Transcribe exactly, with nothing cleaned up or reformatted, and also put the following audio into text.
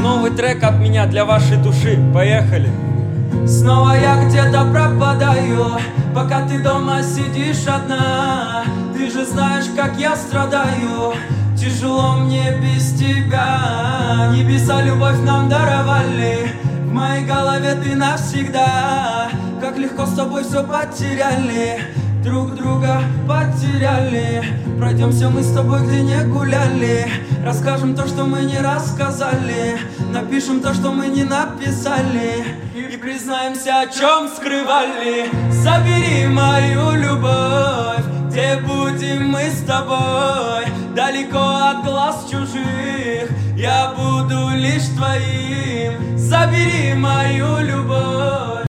Новый трек от меня для вашей души. Поехали. Снова я где-то пропадаю, пока ты дома сидишь одна. Ты же знаешь, как я страдаю, тяжело мне без тебя. Небеса любовь нам даровали, в моей голове ты навсегда. Как легко с тобой все потеряли, друг друга потеряли. Пройдемся мы с тобой, где не гуляли, расскажем то, что мы не рассказали, напишем то, что мы не написали, и признаемся, о чем скрывали. Забери мою любовь, где будем мы с тобой, далеко от глаз чужих, я буду лишь твоим. Забери мою любовь.